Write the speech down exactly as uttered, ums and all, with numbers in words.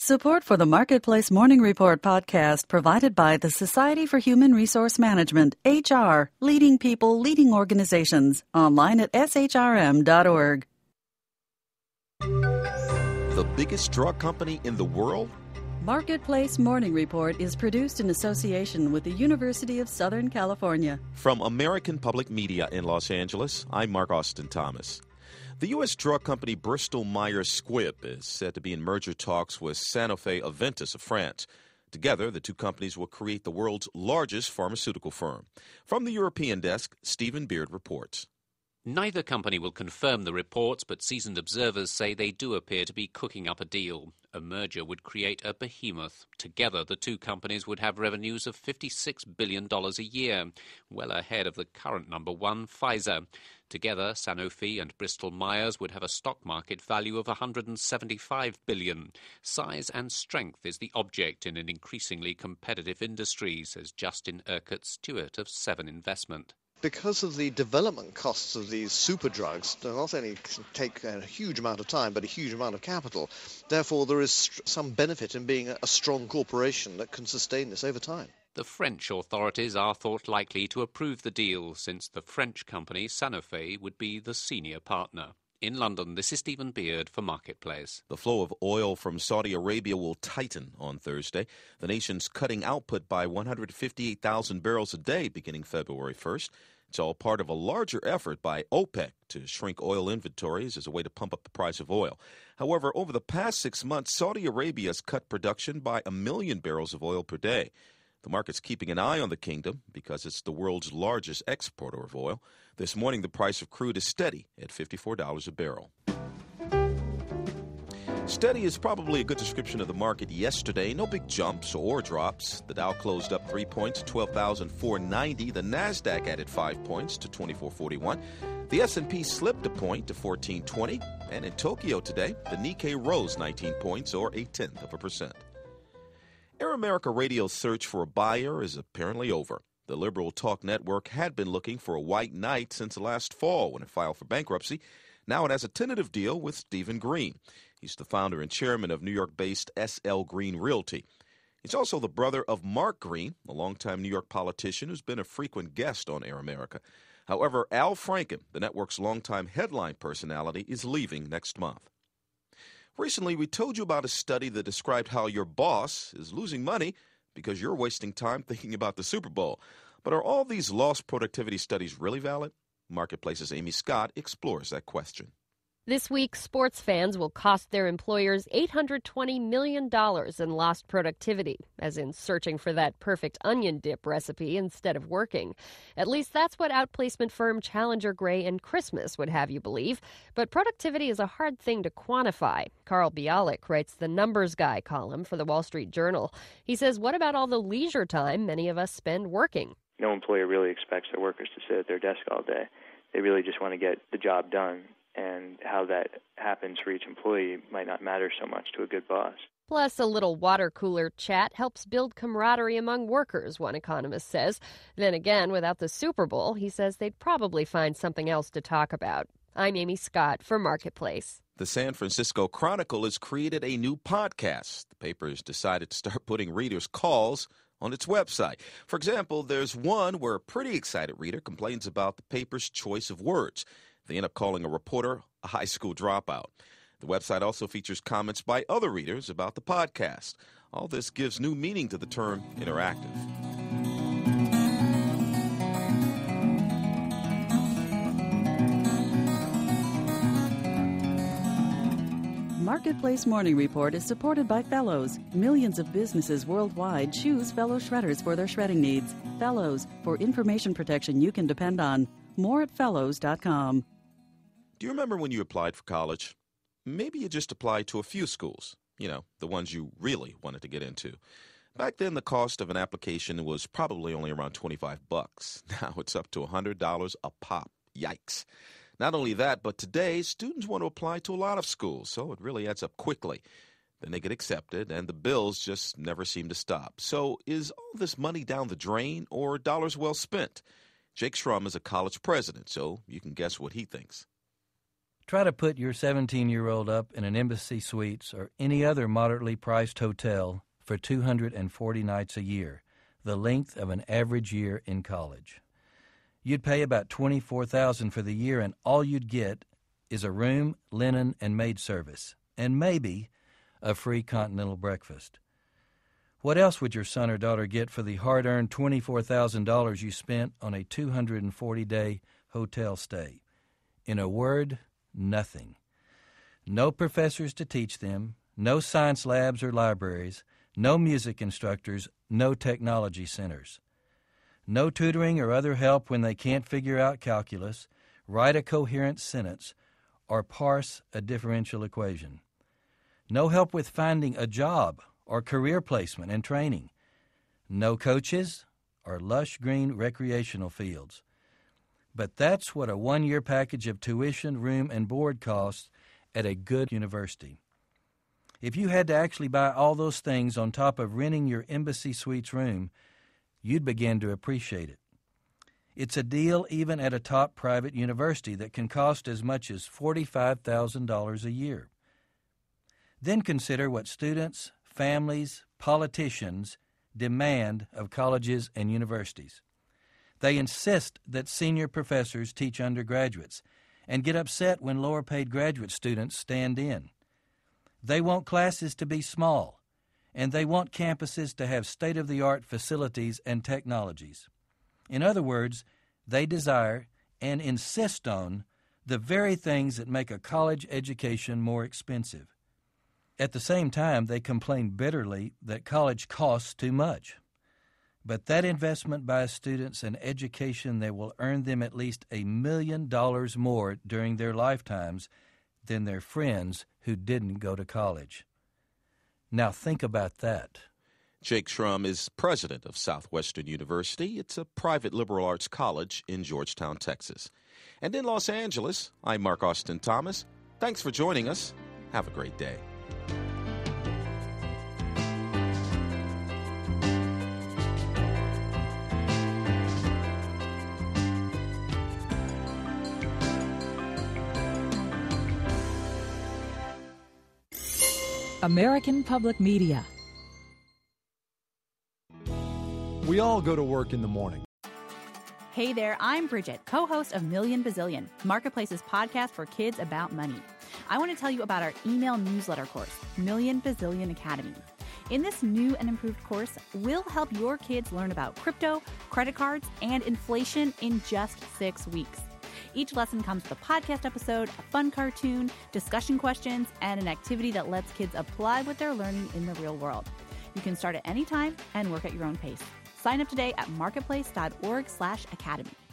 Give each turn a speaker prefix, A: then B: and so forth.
A: Support for the Marketplace Morning Report podcast provided by the Society for Human Resource Management, H R, leading people, leading organizations, online at s h r m dot org.
B: The biggest drug company in the world?
A: Marketplace Morning Report is produced in association with the University of Southern California.
B: From American Public Media in Los Angeles, I'm Mark Austin Thomas. The U S drug company Bristol Myers Squibb is said to be in merger talks with Sanofi Aventis of France. Together, the two companies will create the world's largest pharmaceutical firm. From the European desk, Stephen Beard reports.
C: Neither company will confirm the reports, but seasoned observers say they do appear to be cooking up a deal. A merger would create a behemoth. Together, the two companies would have revenues of fifty-six billion dollars a year, well ahead of the current number one, Pfizer. Together, Sanofi and Bristol Myers would have a stock market value of one hundred seventy-five billion dollars. Size and strength is the object in an increasingly competitive industry, says Justin Urquhart Stewart of Seven Investment.
D: Because of the development costs of these super drugs, they not only take a huge amount of time, but a huge amount of capital. Therefore, there is some benefit in being a strong corporation that can sustain this over time.
C: The French authorities are thought likely to approve the deal, since the French company Sanofi would be the senior partner. In London, this is Stephen Beard for Marketplace.
B: The flow of oil from Saudi Arabia will tighten on Thursday. The nation's cutting output by one hundred fifty-eight thousand barrels a day beginning February first. It's all part of a larger effort by OPEC to shrink oil inventories as a way to pump up the price of oil. However, over the past six months, Saudi Arabia has cut production by a million barrels of oil per day. The market's keeping an eye on the kingdom because it's the world's largest exporter of oil. This morning, the price of crude is steady at fifty-four dollars a barrel. Steady is probably a good description of the market yesterday. No big jumps or drops. The Dow closed up three points to twelve thousand four hundred ninety. The Nasdaq added five points to twenty-four forty-one. The S and P slipped a point to fourteen twenty. And in Tokyo today, the Nikkei rose nineteen points, or a tenth of a percent. Air America Radio's search for a buyer is apparently over. The liberal talk network had been looking for a white knight since last fall when it filed for bankruptcy. Now it has a tentative deal with Stephen Green. He's the founder and chairman of New York-based S L Green Realty. He's also the brother of Mark Green, a longtime New York politician who's been a frequent guest on Air America. However, Al Franken, the network's longtime headline personality, is leaving next month. Recently, we told you about a study that described how your boss is losing money because you're wasting time thinking about the Super Bowl. But are all these lost productivity studies really valid? Marketplace's Amy Scott explores that question.
E: This week, sports fans will cost their employers eight hundred twenty million dollars in lost productivity, as in searching for that perfect onion dip recipe instead of working. At least that's what outplacement firm Challenger Gray and Christmas would have you believe. But productivity is a hard thing to quantify. Carl Bialik writes the Numbers Guy column for the Wall Street Journal. He says, what about all the leisure time many of us spend working?
F: No employer really expects their workers to sit at their desk all day. They really just want to get the job done. And how that happens for each employee might not matter so much to a good boss.
E: Plus, a little water cooler chat helps build camaraderie among workers, one economist says. Then again, without the Super Bowl, he says they'd probably find something else to talk about. I'm Amy Scott for Marketplace.
B: The San Francisco Chronicle has created a new podcast. The paper has decided to start putting readers' calls on its website. For example, there's one where a pretty excited reader complains about the paper's choice of words. They end up calling a reporter a high school dropout. The website also features comments by other readers about the podcast. All this gives new meaning to the term interactive.
A: Marketplace Morning Report is supported by Fellows. Millions of businesses worldwide choose Fellow Shredders for their shredding needs. Fellows, for information protection you can depend on. More at fellows dot com.
B: Do you remember when you applied for college? Maybe you just applied to a few schools, you know, the ones you really wanted to get into. Back then, the cost of an application was probably only around twenty-five bucks. Now it's up to one hundred dollars a pop. Yikes. Not only that, but today, students want to apply to a lot of schools, so it really adds up quickly. Then they get accepted, and the bills just never seem to stop. So is all this money down the drain or dollars well spent? Jake Schrum is a college president, so you can guess what he thinks.
G: Try to put your seventeen-year-old up in an Embassy Suites or any other moderately priced hotel for two hundred forty nights a year, the length of an average year in college. You'd pay about twenty-four thousand dollars for the year, and all you'd get is a room, linen, and maid service, and maybe a free continental breakfast. What else would your son or daughter get for the hard-earned twenty-four thousand dollars you spent on a two hundred forty day hotel stay? In a word, nothing. No professors to teach them, no science labs or libraries, no music instructors, no technology centers. No tutoring or other help when they can't figure out calculus, write a coherent sentence, or parse a differential equation. No help with finding a job or career placement and training. No coaches or lush green recreational fields. But that's what a one-year package of tuition, room, and board costs at a good university. If you had to actually buy all those things on top of renting your Embassy Suites room, you'd begin to appreciate it. It's a deal even at a top private university that can cost as much as forty-five thousand dollars a year. Then consider what students, families, politicians demand of colleges and universities. They insist that senior professors teach undergraduates and get upset when lower-paid graduate students stand in. They want classes to be small, and they want campuses to have state-of-the-art facilities and technologies. In other words, they desire and insist on the very things that make a college education more expensive. At the same time, they complain bitterly that college costs too much. But that investment by students in education that will earn them at least a million dollars more during their lifetimes than their friends who didn't go to college. Now think about that.
B: Jake Schrum is president of Southwestern University. It's a private liberal arts college in Georgetown, Texas. And in Los Angeles, I'm Mark Austin Thomas. Thanks for joining us. Have a great day.
H: American Public Media.
I: We all go to work in the morning.
J: Hey there, I'm Bridget, co-host of Million Bazillion, Marketplace's podcast for kids about money. I want to tell you about our email newsletter course, Million Bazillion Academy. In this new and improved course, we'll help your kids learn about crypto, credit cards, and inflation in just six weeks. Each lesson comes with a podcast episode, a fun cartoon, discussion questions, and an activity that lets kids apply what they're learning in the real world. You can start at any time and work at your own pace. Sign up today at marketplace.org slash academy.